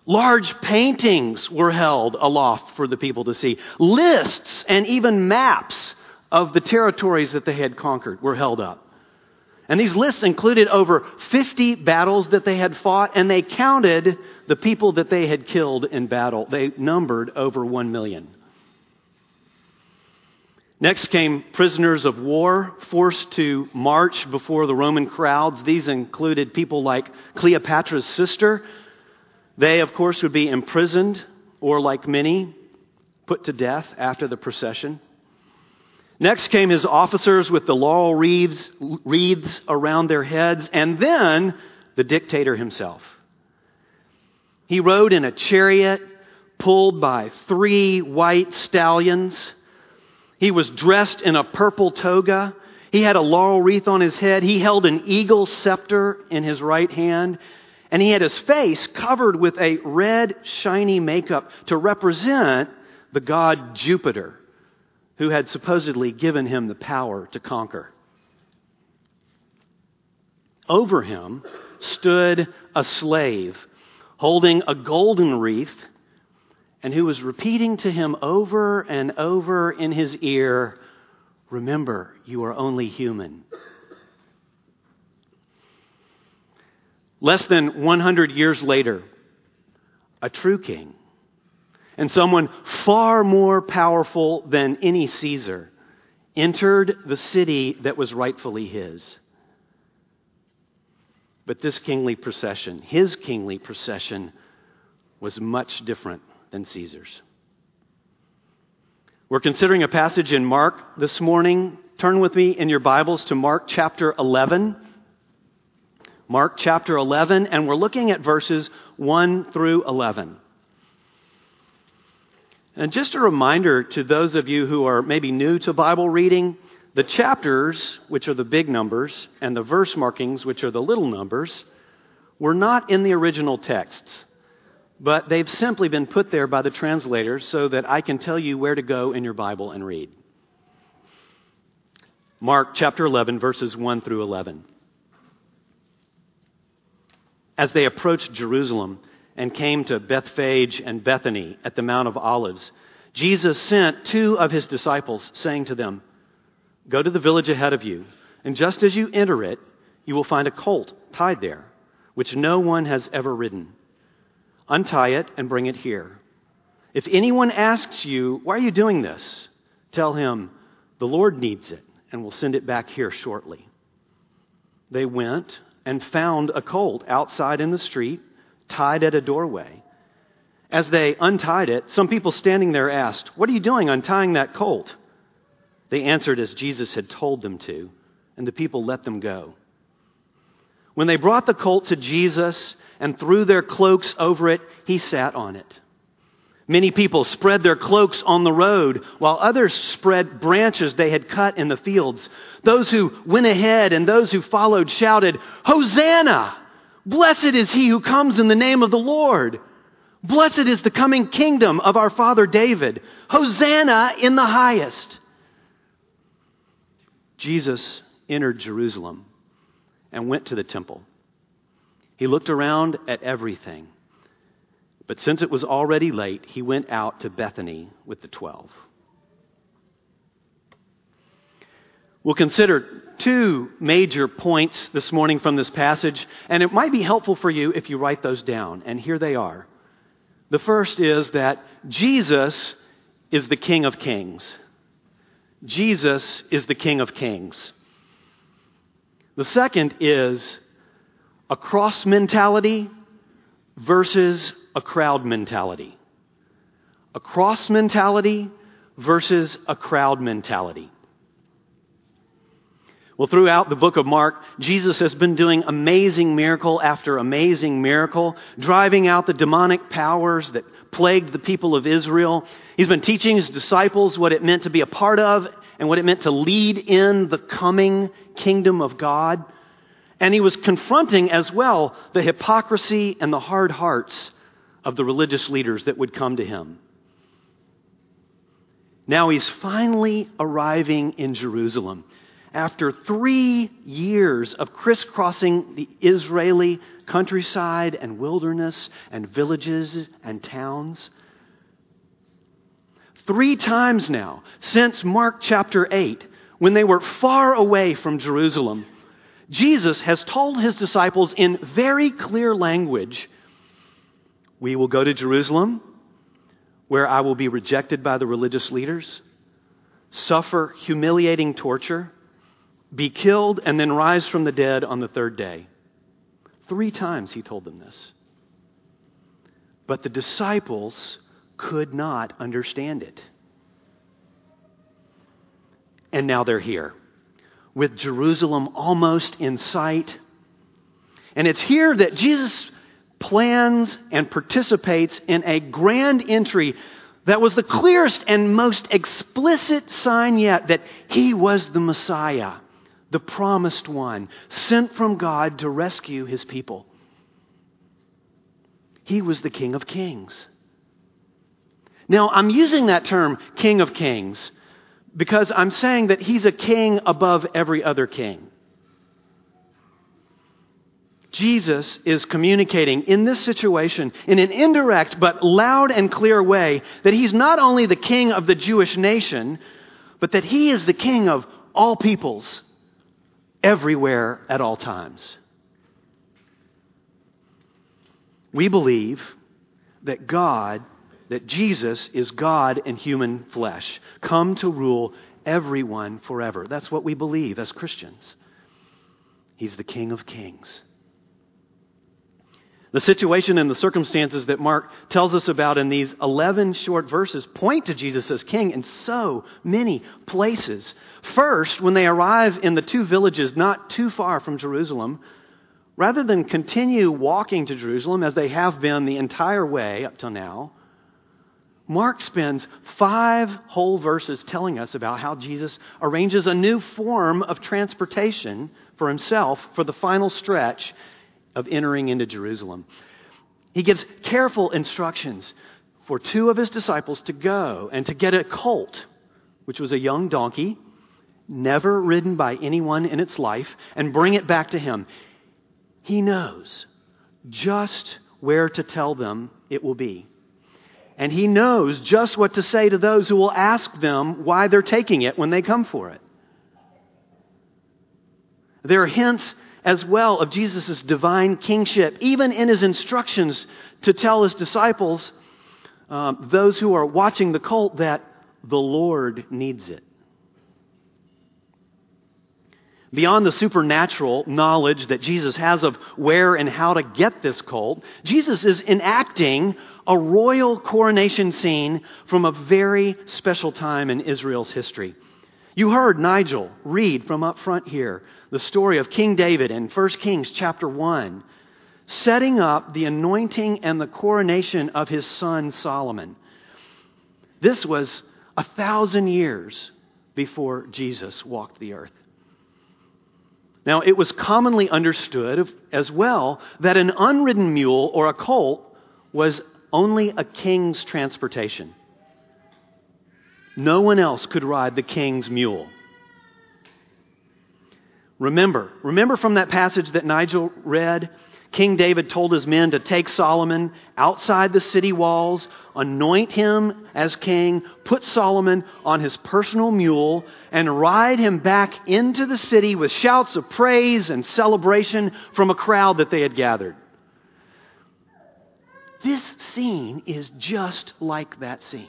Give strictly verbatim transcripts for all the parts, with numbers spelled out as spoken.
Large paintings were held aloft for the people to see. Lists and even maps of the territories that they had conquered were held up. And these lists included over fifty battles that they had fought, and they counted the people that they had killed in battle. They numbered over one million. Next came prisoners of war forced to march before the Roman crowds. These included people like Cleopatra's sister. They, of course, would be imprisoned or, like many, put to death after the procession. Next came his officers with the laurel wreaths, wreaths around their heads, and then the dictator himself. He rode in a chariot pulled by three white stallions. He was dressed in a purple toga. He had a laurel wreath on his head. He held an eagle scepter in his right hand. And he had his face covered with a red, shiny makeup to represent the god Jupiter, who had supposedly given him the power to conquer. Over him stood a slave holding a golden wreath, and who was repeating to him over and over in his ear, "Remember, you are only human." Less than one hundred years later, a true king, and someone far more powerful than any Caesar, entered the city that was rightfully his. But this kingly procession, his kingly procession, was much different than Caesar's. We're considering a passage in Mark this morning. Turn with me in your Bibles to Mark chapter eleven. Mark chapter eleven, and we're looking at verses one through eleven. And just a reminder to those of you who are maybe new to Bible reading, the chapters, which are the big numbers, and the verse markings, which are the little numbers, were not in the original texts, but they've simply been put there by the translators so that I can tell you where to go in your Bible and read. Mark chapter eleven, verses one through eleven. As they approached Jerusalem and came to Bethphage and Bethany at the Mount of Olives, Jesus sent two of his disciples, saying to them, "Go to the village ahead of you, and just as you enter it, you will find a colt tied there, which no one has ever ridden. Untie it and bring it here. If anyone asks you, 'Why are you doing this?' tell him, 'The Lord needs it, and will send it back here shortly.'" They went and found a colt outside in the street, tied at a doorway. As they untied it, some people standing there asked, "What are you doing untying that colt?" They answered as Jesus had told them to, and the people let them go. When they brought the colt to Jesus and threw their cloaks over it, he sat on it. Many people spread their cloaks on the road, while others spread branches they had cut in the fields. Those who went ahead and those who followed shouted, "Hosanna! Blessed is he who comes in the name of the Lord. Blessed is the coming kingdom of our father David. Hosanna in the highest." Jesus entered Jerusalem and went to the temple. He looked around at everything. But since it was already late, he went out to Bethany with the twelve. We'll consider two major points this morning from this passage, and it might be helpful for you if you write those down, and here they are. The first is that Jesus is the King of Kings. Jesus is the King of Kings. The second is a cross mentality versus a crowd mentality. A cross mentality versus a crowd mentality. Well, throughout the book of Mark, Jesus has been doing amazing miracle after amazing miracle, driving out the demonic powers that plagued the people of Israel. He's been teaching his disciples what it meant to be a part of and what it meant to lead in the coming kingdom of God. And he was confronting as well the hypocrisy and the hard hearts of the religious leaders that would come to him. Now he's finally arriving in Jerusalem. after three years of crisscrossing the Israeli countryside and wilderness and villages and towns, three times now, since Mark chapter eight, when they were far away from Jerusalem, Jesus has told his disciples in very clear language, we will go to Jerusalem, where I will be rejected by the religious leaders, suffer humiliating torture, be killed, and then rise from the dead on the third day. Three times he told them this. But the disciples could not understand it. And now they're here, with Jerusalem almost in sight. And it's here that Jesus plans and participates in a grand entry that was the clearest and most explicit sign yet that he was the Messiah, the promised one, sent from God to rescue his people. He was the King of Kings. Now, I'm using that term, King of Kings, because I'm saying that he's a king above every other king. Jesus is communicating in this situation in an indirect but loud and clear way that he's not only the king of the Jewish nation, but that he is the king of all peoples, everywhere at all times. We believe that God, that Jesus is God in human flesh, come to rule everyone forever. That's what we believe as Christians. He's the King of Kings. The situation and the circumstances that Mark tells us about in these eleven short verses point to Jesus as king in so many places. First, when they arrive in the two villages not too far from Jerusalem, rather than continue walking to Jerusalem as they have been the entire way up till now, Mark spends five whole verses telling us about how Jesus arranges a new form of transportation for himself for the final stretch of entering into Jerusalem. He gives careful instructions for two of his disciples to go and to get a colt, which was a young donkey, never ridden by anyone in its life, and bring it back to him. He knows just where to tell them it will be. And he knows just what to say to those who will ask them why they're taking it when they come for it. There are hints as well of Jesus' divine kingship, even in his instructions to tell his disciples, um, those who are watching the colt, that the Lord needs it. Beyond the supernatural knowledge that Jesus has of where and how to get this colt, Jesus is enacting a royal coronation scene from a very special time in Israel's history. You heard Nigel read from up front here the story of King David in First Kings chapter one, setting up the anointing and the coronation of his son Solomon. This was a thousand years before Jesus walked the earth. Now, it was commonly understood as well that an unridden mule or a colt was only a king's transportation. No one else could ride the king's mule. Remember, remember from that passage that Nigel read, King David told his men to take Solomon outside the city walls, anoint him as king, put Solomon on his personal mule, and ride him back into the city with shouts of praise and celebration from a crowd that they had gathered. This scene is just like that scene.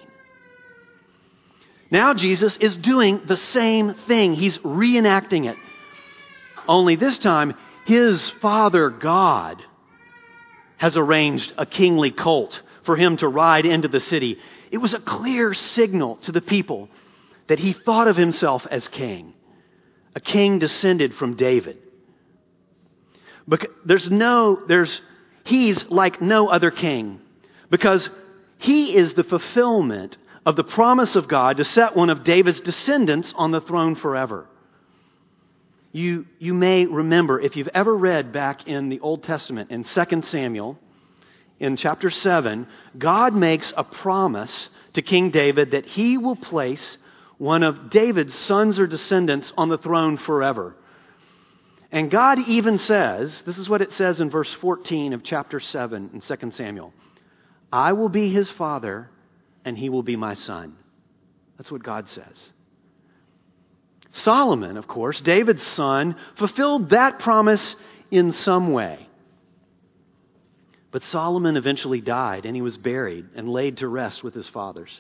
Now Jesus is doing the same thing. He's reenacting it. Only this time, his Father God has arranged a kingly colt for him to ride into the city. It was a clear signal to the people that he thought of himself as king, a king descended from David. But there's no, there's, he's like no other king because he is the fulfillment of the promise of God to set one of David's descendants on the throne forever. You, you may remember, if you've ever read back in the Old Testament, in Second Samuel, in chapter seven, God makes a promise to King David that he will place one of David's sons or descendants on the throne forever. And God even says, this is what it says in verse fourteen of chapter seven in Second Samuel, I will be his father and he will be my son. That's what God says. Solomon, of course, David's son, fulfilled that promise in some way. But Solomon eventually died and he was buried and laid to rest with his fathers.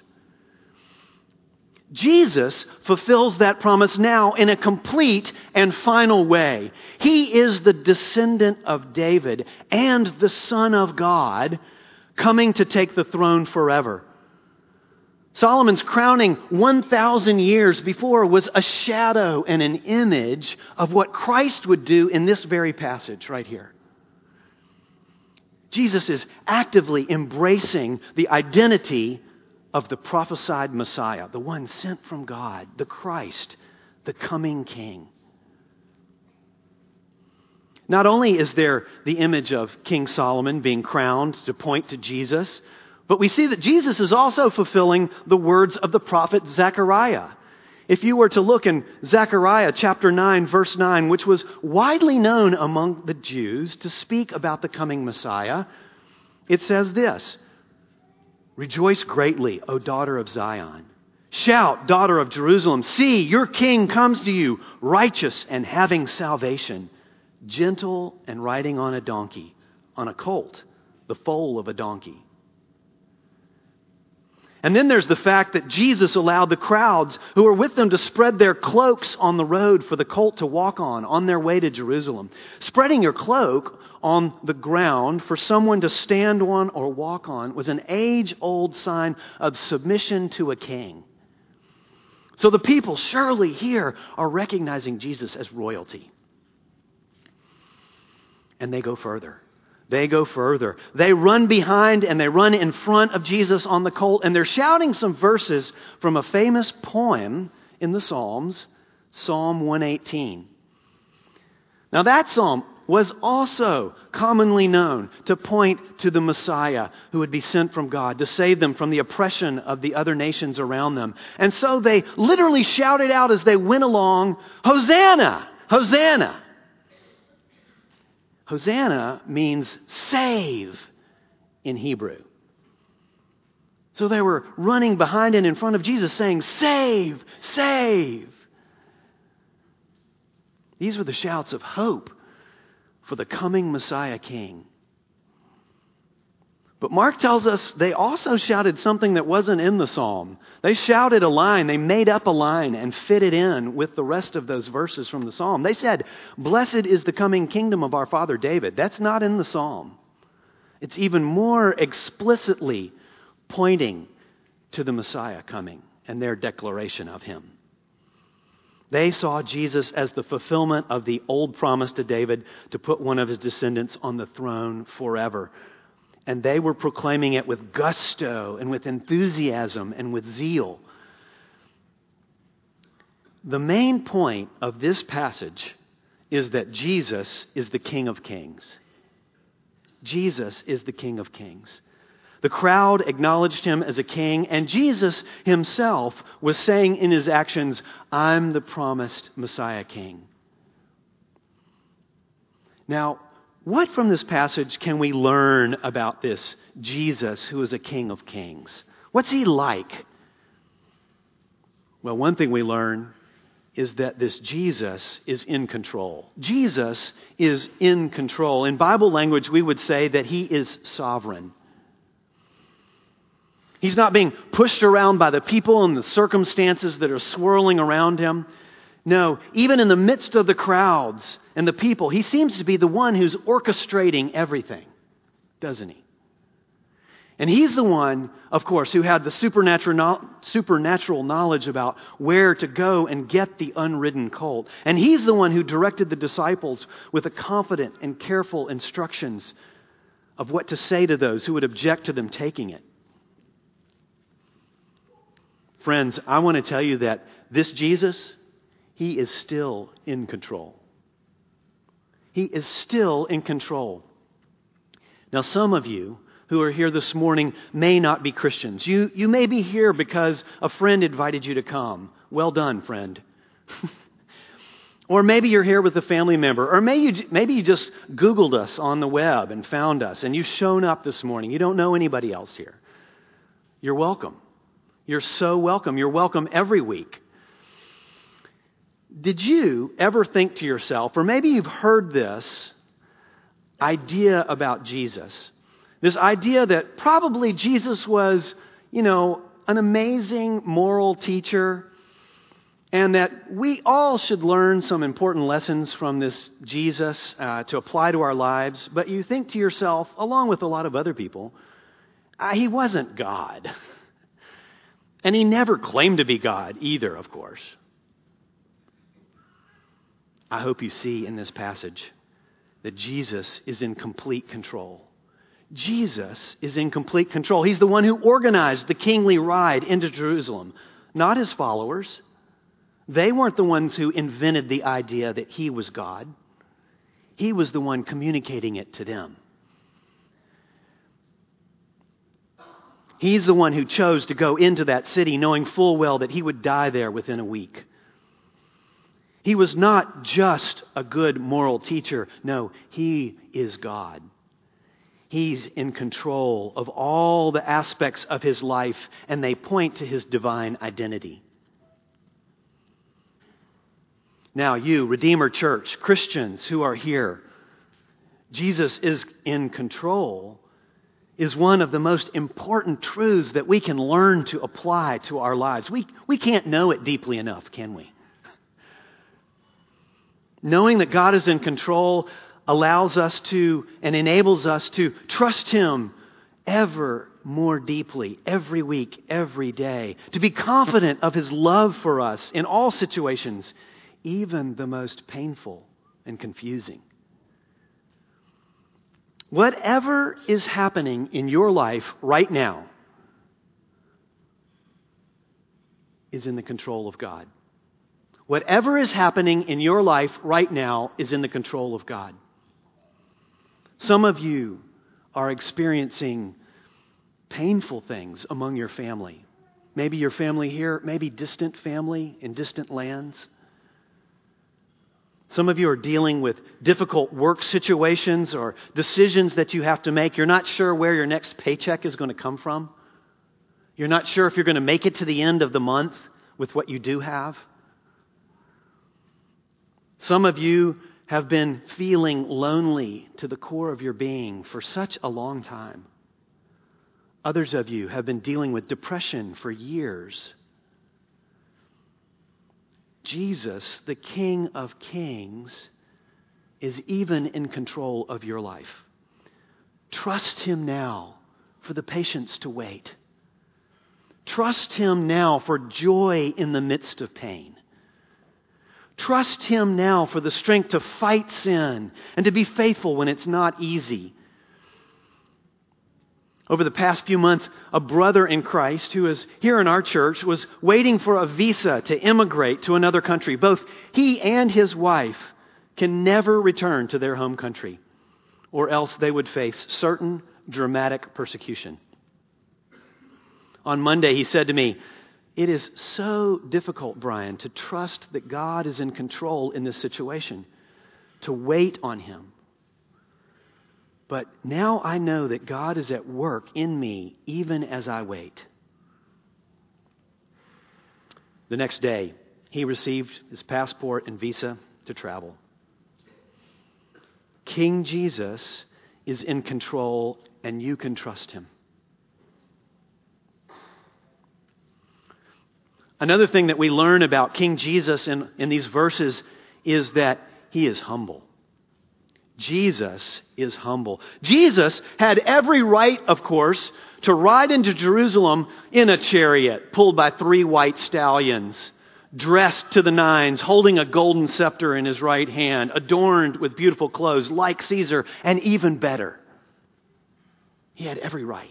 Jesus fulfills that promise now in a complete and final way. He is the descendant of David and the Son of God, coming to take the throne forever. Solomon's crowning one thousand years before was a shadow and an image of what Christ would do in this very passage right here. Jesus is actively embracing the identity of the prophesied Messiah, the one sent from God, the Christ, the coming King. Not only is there the image of King Solomon being crowned to point to Jesus, but we see that Jesus is also fulfilling the words of the prophet Zechariah. If you were to look in Zechariah chapter nine, verse nine, which was widely known among the Jews to speak about the coming Messiah, it says this, Rejoice greatly, O daughter of Zion. Shout, daughter of Jerusalem. See, your king comes to you, righteous and having salvation, gentle and riding on a donkey, on a colt, the foal of a donkey. And then there's the fact that Jesus allowed the crowds who were with them to spread their cloaks on the road for the colt to walk on, on their way to Jerusalem. Spreading your cloak on the ground for someone to stand on or walk on was an age-old sign of submission to a king. So the people surely here are recognizing Jesus as royalty. And they go further. They go further. They run behind and they run in front of Jesus on the colt, and they're shouting some verses from a famous poem in the Psalms, Psalm one eighteen. Now that psalm was also commonly known to point to the Messiah who would be sent from God to save them from the oppression of the other nations around them. And so they literally shouted out as they went along, Hosanna! Hosanna! Hosanna means save in Hebrew. So they were running behind and in front of Jesus saying, save, save. These were the shouts of hope for the coming Messiah King. But Mark tells us they also shouted something that wasn't in the psalm. They shouted a line. They made up a line and fit it in with the rest of those verses from the psalm. They said, Blessed is the coming kingdom of our father David. That's not in the psalm. It's even more explicitly pointing to the Messiah coming and their declaration of him. They saw Jesus as the fulfillment of the old promise to David to put one of his descendants on the throne forever. And they were proclaiming it with gusto and with enthusiasm and with zeal. The main point of this passage is that Jesus is the King of Kings. Jesus is the King of Kings. The crowd acknowledged him as a king, and Jesus himself was saying in his actions, I'm the promised Messiah King. Now, what from this passage can we learn about this Jesus who is a King of Kings? What's he like? Well, one thing we learn is that this Jesus is in control. Jesus is in control. In Bible language, we would say that he is sovereign. He's not being pushed around by the people and the circumstances that are swirling around him. No, even in the midst of the crowds and the people, he seems to be the one who's orchestrating everything, doesn't he? And he's the one, of course, who had the supernatural supernatural knowledge about where to go and get the unridden colt. And he's the one who directed the disciples with a confident and careful instructions of what to say to those who would object to them taking it. Friends, I want to tell you that this Jesus, he is still in control. He is still in control. Now, some of you who are here this morning may not be Christians. You, you may be here because a friend invited you to come. Well done, friend. Or maybe you're here with a family member. Or maybe you, maybe you just Googled us on the web and found us and you've shown up this morning. You don't know anybody else here. You're welcome. You're so welcome. You're welcome every week. Did you ever think to yourself, or maybe you've heard this idea about Jesus, this idea that probably Jesus was, you know, an amazing moral teacher, and that we all should learn some important lessons from this Jesus uh, to apply to our lives. But you think to yourself, along with a lot of other people, uh, he wasn't God. And he never claimed to be God either, of course. I hope you see in this passage that Jesus is in complete control. Jesus is in complete control. He's the one who organized the kingly ride into Jerusalem, not his followers. They weren't the ones who invented the idea that he was God. He was the one communicating it to them. He's the one who chose to go into that city knowing full well that he would die there within a week. He was not just a good moral teacher. No, he is God. He's in control of all the aspects of his life, and they point to his divine identity. Now, you, Redeemer Church, Christians who are here, Jesus is in control is one of the most important truths that we can learn to apply to our lives. We, we can't know it deeply enough, can we? Knowing that God is in control allows us to and enables us to trust him ever more deeply, every week, every day, to be confident of his love for us in all situations, even the most painful and confusing. Whatever is happening in your life right now is in the control of God. Whatever is happening in your life right now is in the control of God. Some of you are experiencing painful things among your family. Maybe your family here, maybe distant family in distant lands. Some of you are dealing with difficult work situations or decisions that you have to make. You're not sure where your next paycheck is going to come from. You're not sure if you're going to make it to the end of the month with what you do have. Some of you have been feeling lonely to the core of your being for such a long time. Others of you have been dealing with depression for years. Jesus, the King of Kings, is even in control of your life. Trust him now for the patience to wait. Trust him now for joy in the midst of pain. Trust him now for the strength to fight sin and to be faithful when it's not easy. Over the past few months, a brother in Christ who is here in our church was waiting for a visa to immigrate to another country. Both he and his wife can never return to their home country, or else they would face certain dramatic persecution. On Monday, he said to me, "It is so difficult, Brian, to trust that God is in control in this situation, to wait on him. But now I know that God is at work in me even as I wait." The next day, he received his passport and visa to travel. King Jesus is in control, and you can trust him. Another thing that we learn about King Jesus in, in these verses is that he is humble. Jesus is humble. Jesus had every right, of course, to ride into Jerusalem in a chariot pulled by three white stallions, dressed to the nines, holding a golden scepter in his right hand, adorned with beautiful clothes like Caesar, and even better. He had every right.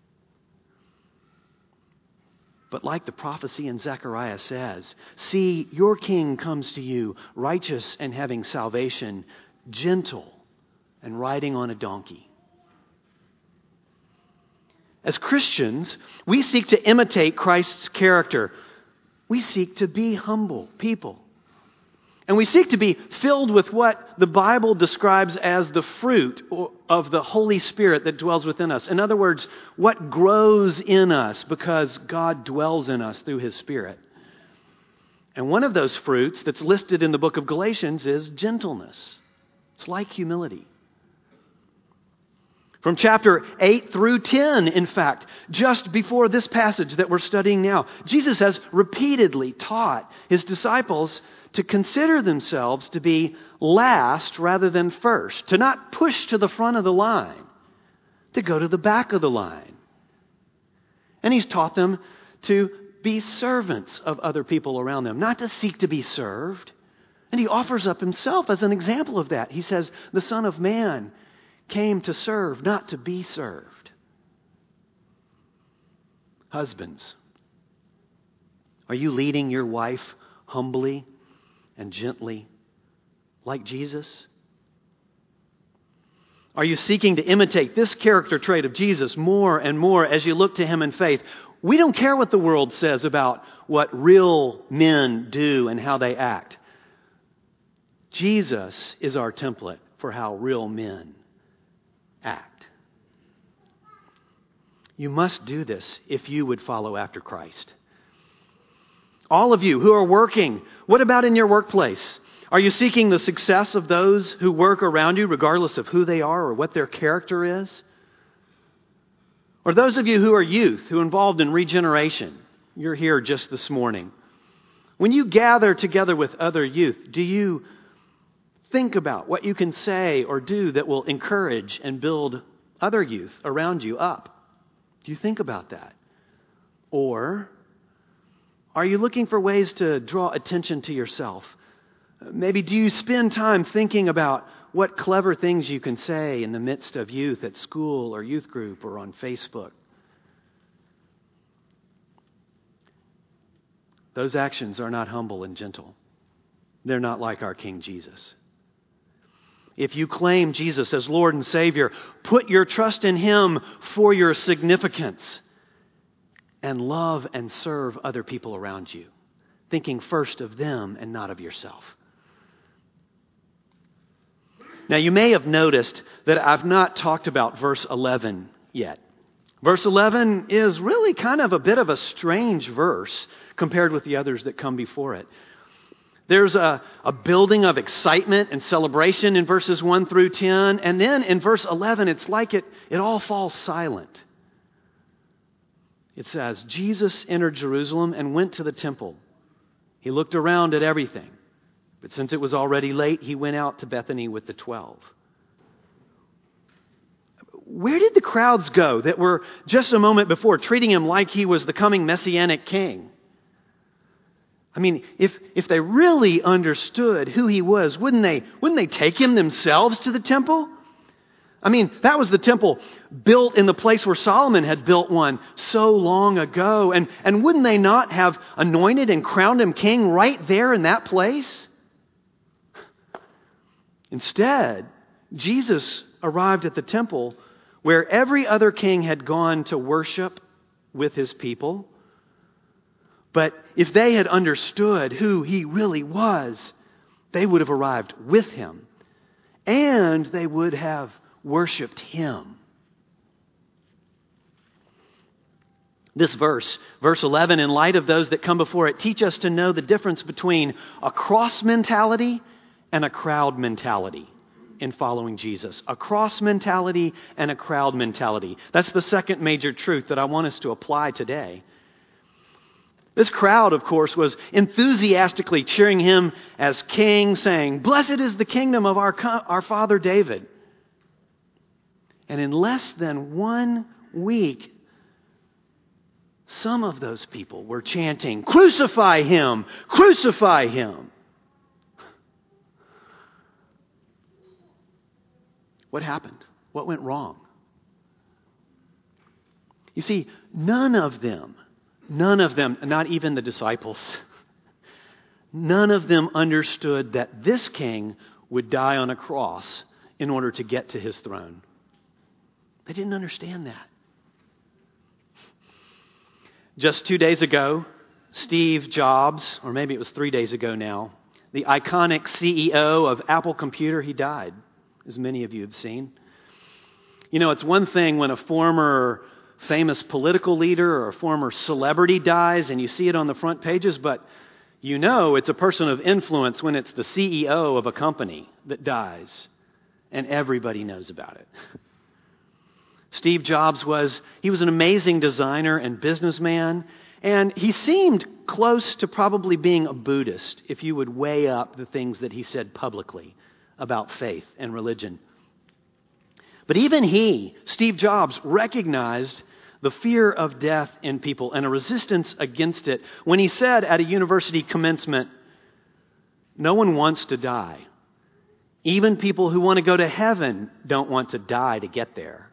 But like the prophecy in Zechariah says, "See, your king comes to you, righteous and having salvation, gentle and riding on a donkey." As Christians, we seek to imitate Christ's character. We seek to be humble people. And we seek to be filled with what the Bible describes as the fruit of the Holy Spirit that dwells within us. In other words, what grows in us because God dwells in us through His Spirit. And one of those fruits that's listed in the book of Galatians is gentleness. It's like humility. From chapter eight through ten, in fact, just before this passage that we're studying now, Jesus has repeatedly taught His disciples to consider themselves to be last rather than first, to not push to the front of the line, to go to the back of the line. And He's taught them to be servants of other people around them, not to seek to be served. And He offers up Himself as an example of that. He says, the Son of Man came to serve, not to be served. Husbands, are you leading your wife humbly and gently like Jesus? Are you seeking to imitate this character trait of Jesus more and more as you look to Him in faith? We don't care what the world says about what real men do and how they act. Jesus is our template for how real men act. You must do this if you would follow after Christ. All of you who are working, what about in your workplace? Are you seeking the success of those who work around you, regardless of who they are or what their character is? Or those of you who are youth, who are involved in regeneration, you're here just this morning. When you gather together with other youth, do you think about what you can say or do that will encourage and build other youth around you up? Do you think about that? Or are you looking for ways to draw attention to yourself? Maybe do you spend time thinking about what clever things you can say in the midst of youth at school or youth group or on Facebook? Those actions are not humble and gentle. They're not like our King Jesus. If you claim Jesus as Lord and Savior, put your trust in Him for your significance and love and serve other people around you, thinking first of them and not of yourself. Now, you may have noticed that I've not talked about verse eleven yet. Verse eleven is really kind of a bit of a strange verse compared with the others that come before it. There's a, a building of excitement and celebration in verses one through ten. And then in verse eleven, it's like it, it all falls silent. It says, Jesus entered Jerusalem and went to the temple. He looked around at everything. But since it was already late, He went out to Bethany with the twelve. Where did the crowds go that were just a moment before treating Him like He was the coming Messianic King? I mean, if if they really understood who He was, wouldn't they, wouldn't they take Him themselves to the temple? I mean, that was the temple built in the place where Solomon had built one so long ago. And, and wouldn't they not have anointed and crowned Him king right there in that place? Instead, Jesus arrived at the temple where every other king had gone to worship with his people. But if they had understood who He really was, they would have arrived with Him. And they would have worshipped Him. This verse, verse eleven, in light of those that come before it, teach us to know the difference between a cross mentality and a crowd mentality in following Jesus. A cross mentality and a crowd mentality. That's the second major truth that I want us to apply today. This crowd, of course, was enthusiastically cheering Him as king, saying, "Blessed is the kingdom of our, our father David." And in less than one week, some of those people were chanting, "Crucify Him! Crucify Him!" What happened? What went wrong? You see, none of them, none of them, not even the disciples, none of them understood that this king would die on a cross in order to get to his throne. They didn't understand that. Just two days ago, Steve Jobs, or maybe it was three days ago now, the iconic C E O of Apple Computer, he died, as many of you have seen. You know, it's one thing when a former famous political leader or a former celebrity dies and you see it on the front pages, but you know it's a person of influence when it's the C E O of a company that dies and everybody knows about it. Steve Jobs was, he was an amazing designer and businessman, and he seemed close to probably being a Buddhist if you would weigh up the things that he said publicly about faith and religion. But even he, Steve Jobs, recognized the fear of death in people and a resistance against it when he said at a university commencement, "No one wants to die. Even people who want to go to heaven don't want to die to get there."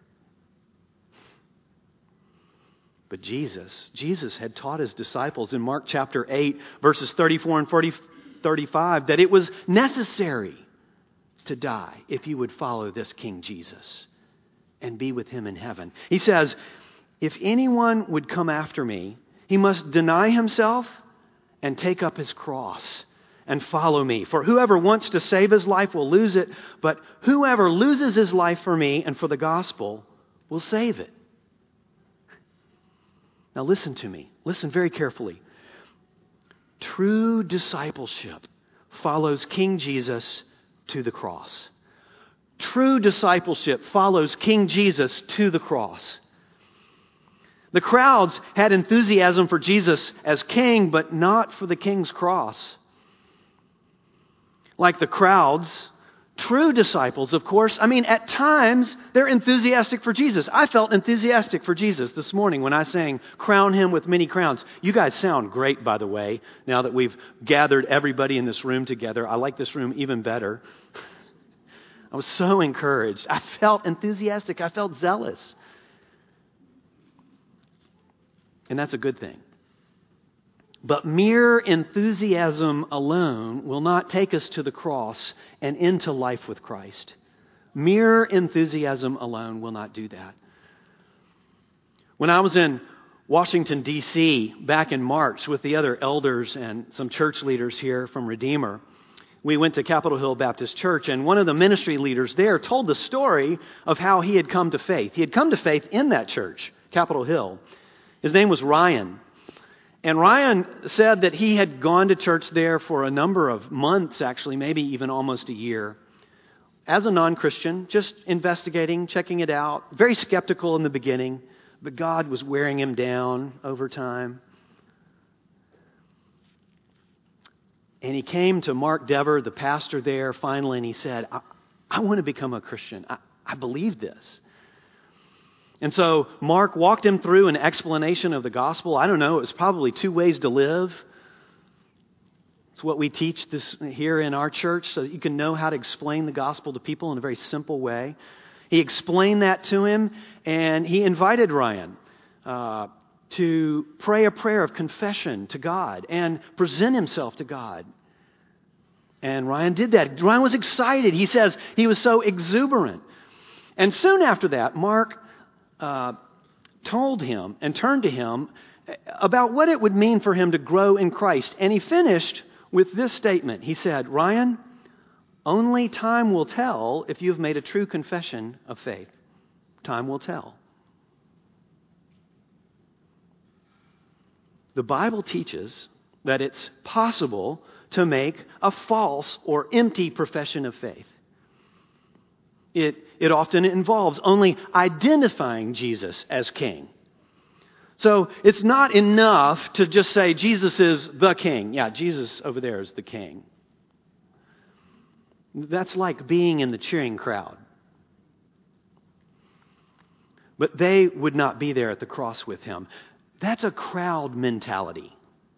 But Jesus, Jesus had taught his disciples in Mark chapter eight, verses thirty-four and thirty-five, that it was necessary to die if you would follow this King Jesus and be with him in heaven. He says, if anyone would come after me, he must deny himself and take up his cross and follow me. For whoever wants to save his life will lose it, but whoever loses his life for me and for the gospel will save it. Now listen to me. Listen very carefully. True discipleship follows King Jesus to the cross. True discipleship follows King Jesus to the cross. The crowds had enthusiasm for Jesus as king, but not for the king's cross. Like the crowds, true disciples, of course, I mean, at times, they're enthusiastic for Jesus. I felt enthusiastic for Jesus this morning when I sang, "Crown Him with Many Crowns." You guys sound great, by the way, now that we've gathered everybody in this room together. I like this room even better. I was so encouraged. I felt enthusiastic. I felt zealous. And that's a good thing. But mere enthusiasm alone will not take us to the cross and into life with Christ. Mere enthusiasm alone will not do that. When I was in Washington, D C back in March with the other elders and some church leaders here from Redeemer, we went to Capitol Hill Baptist Church, and one of the ministry leaders there told the story of how he had come to faith. He had come to faith in that church, Capitol Hill. His name was Ryan. And Ryan said that he had gone to church there for a number of months, actually, maybe even almost a year, as a non-Christian, just investigating, checking it out, very skeptical in the beginning, but God was wearing him down over time. And he came to Mark Dever, the pastor there, finally, and he said, I, I want to become a Christian. I, I believe this. And so Mark walked him through an explanation of the gospel. I don't know, it was probably two ways to live. It's what we teach this here in our church so that you can know how to explain the gospel to people in a very simple way. He explained that to him, and he invited Ryan uh, to pray a prayer of confession to God and present himself to God. And Ryan did that. Ryan was excited. He says he was so exuberant. And soon after that, Mark uh, told him and turned to him about what it would mean for him to grow in Christ. And he finished with this statement. He said, Ryan, only time will tell if you've made a true confession of faith. Time will tell. The Bible teaches that it's possible to make a false or empty profession of faith. It, it often involves only identifying Jesus as king. So it's not enough to just say Jesus is the king. Yeah, Jesus over there is the king. That's like being in the cheering crowd. But they would not be there at the cross with him. That's a crowd mentality.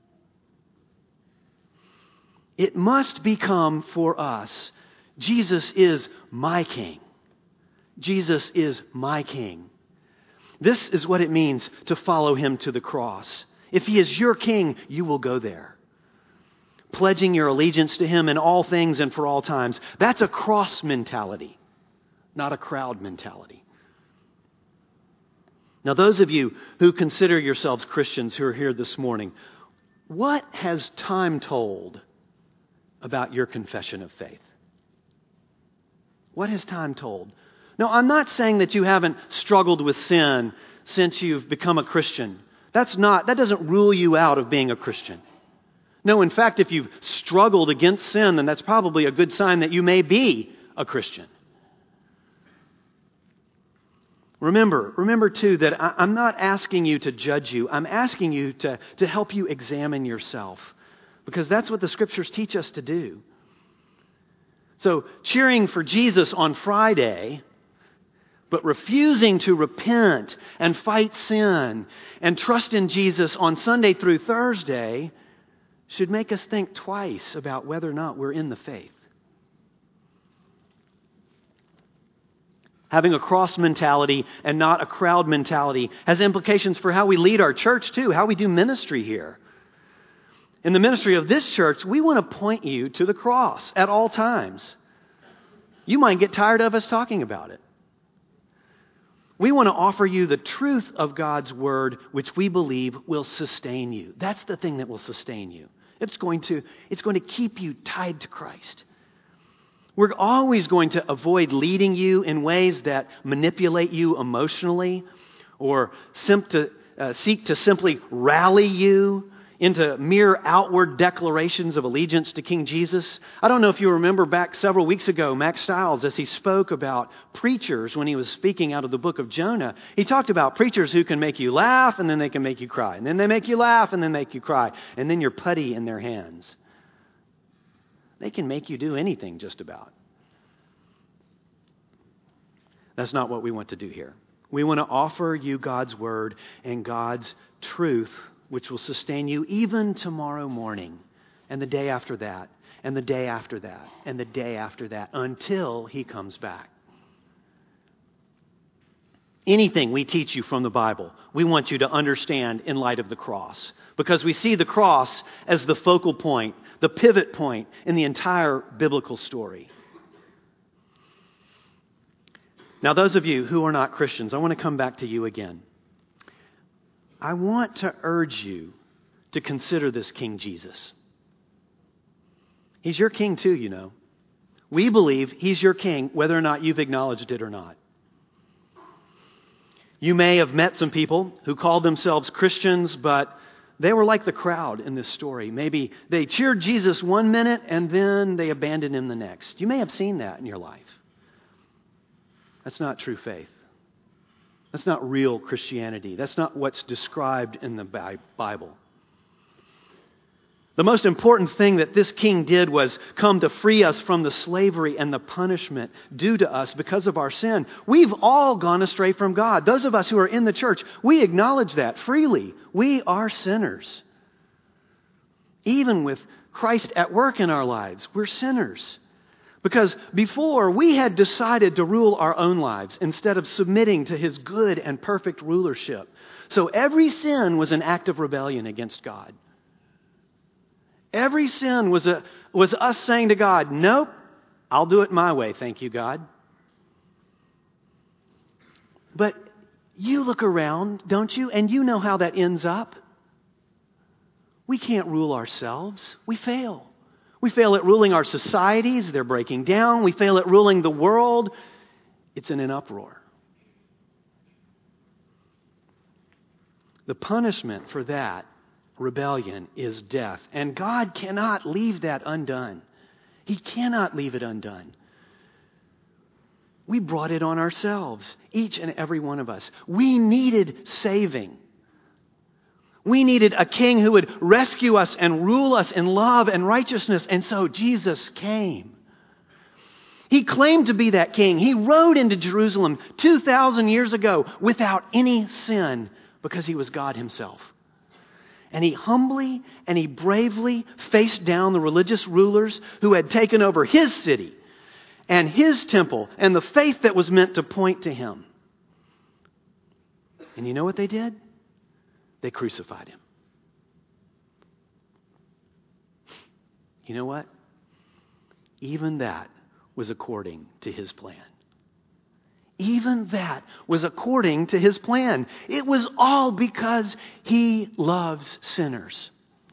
It must become for us, Jesus is my king. Jesus is my king. This is what it means to follow him to the cross. If he is your king, you will go there. Pledging your allegiance to him in all things and for all times. That's a cross mentality, not a crowd mentality. Now, those of you who consider yourselves Christians who are here this morning, what has time told about your confession of faith? What has time told? No, I'm not saying that you haven't struggled with sin since you've become a Christian. That's not, that doesn't rule you out of being a Christian. No, in fact, if you've struggled against sin, then that's probably a good sign that you may be a Christian. Remember, remember too that I, I'm not asking you to judge you. I'm asking you to, to help you examine yourself, because that's what the Scriptures teach us to do. So, cheering for Jesus on Friday, but refusing to repent and fight sin and trust in Jesus on Sunday through Thursday should make us think twice about whether or not we're in the faith. Having a cross mentality and not a crowd mentality has implications for how we lead our church too, how we do ministry here. In the ministry of this church, we want to point you to the cross at all times. You might get tired of us talking about it. We want to offer you the truth of God's Word, which we believe will sustain you. That's the thing that will sustain you. It's going to, it's going to keep you tied to Christ. We're always going to avoid leading you in ways that manipulate you emotionally or sim- to, uh, seek to simply rally you into mere outward declarations of allegiance to King Jesus. I don't know if you remember back several weeks ago, Max Stiles, as he spoke about preachers when he was speaking out of the book of Jonah, he talked about preachers who can make you laugh and then they can make you cry. And then they make you laugh and then make you cry. And then you're putty in their hands. They can make you do anything just about. That's not what we want to do here. We want to offer you God's Word and God's truth, which will sustain you even tomorrow morning and the day after that and the day after that and the day after that until He comes back. Anything we teach you from the Bible, we want you to understand in light of the cross, because we see the cross as the focal point, the pivot point in the entire biblical story. Now, those of you who are not Christians, I want to come back to you again. I want to urge you to consider this King Jesus. He's your king too, you know. We believe He's your king, whether or not you've acknowledged it or not. You may have met some people who called themselves Christians, but they were like the crowd in this story. Maybe they cheered Jesus one minute and then they abandoned Him the next. You may have seen that in your life. That's not true faith. That's not real Christianity. That's not what's described in the Bible. The most important thing that this king did was come to free us from the slavery and the punishment due to us because of our sin. We've all gone astray from God. Those of us who are in the church, we acknowledge that freely. We are sinners. Even with Christ at work in our lives, we're sinners. Because before, we had decided to rule our own lives instead of submitting to His good and perfect rulership. So every sin was an act of rebellion against God. Every sin was a was us saying to God, nope, I'll do it my way, thank you, God. But you look around, don't you? And you know how that ends up. We can't rule ourselves. We fail. We fail at ruling our societies. They're breaking down. We fail at ruling the world. It's in an uproar. The punishment for that rebellion is death. And God cannot leave that undone. He cannot leave it undone. We brought it on ourselves, each and every one of us. We needed saving. We needed a king who would rescue us and rule us in love and righteousness. And so Jesus came. He claimed to be that king. He rode into Jerusalem two thousand years ago without any sin because He was God Himself. And He humbly and He bravely faced down the religious rulers who had taken over His city and His temple and the faith that was meant to point to Him. And you know what they did? They crucified Him. You know what? Even that was according to His plan. Even that was according to His plan. It was all because He loves sinners.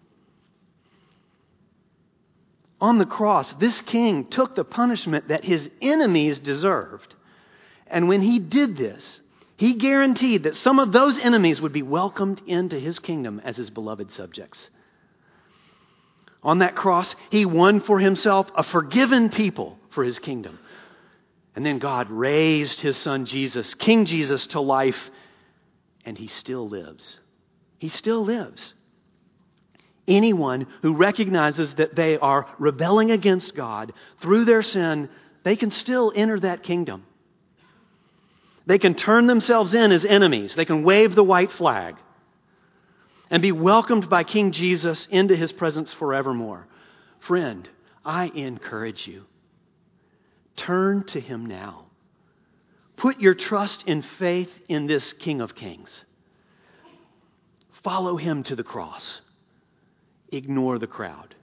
On the cross, this King took the punishment that His enemies deserved. And when He did this, He guaranteed that some of those enemies would be welcomed into His kingdom as His beloved subjects. On that cross, He won for Himself a forgiven people for His kingdom. And then God raised His Son Jesus, King Jesus, to life, and He still lives. He still lives. Anyone who recognizes that they are rebelling against God through their sin, they can still enter that kingdom. They can turn themselves in as enemies. They can wave the white flag and be welcomed by King Jesus into His presence forevermore. Friend, I encourage you. Turn to Him now. Put your trust and faith in this King of Kings. Follow Him to the cross. Ignore the crowd.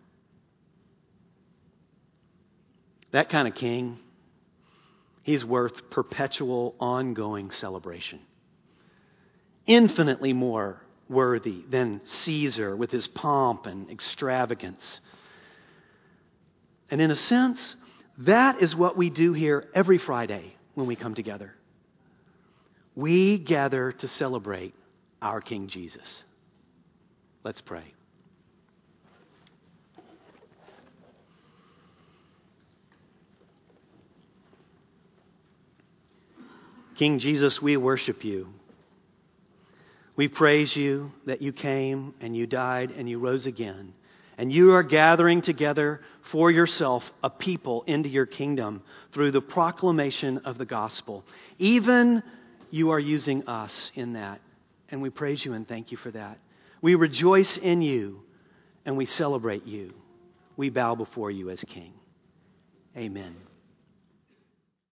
That kind of king, he's worth perpetual, ongoing celebration. Infinitely more worthy than Caesar with his pomp and extravagance. And in a sense, that is what we do here every Friday when we come together. We gather to celebrate our King Jesus. Let's pray. King Jesus, we worship You. We praise You that You came and You died and You rose again. And You are gathering together for Yourself a people into Your kingdom through the proclamation of the gospel. Even You are using us in that. And we praise You and thank You for that. We rejoice in You and we celebrate You. We bow before You as King. Amen.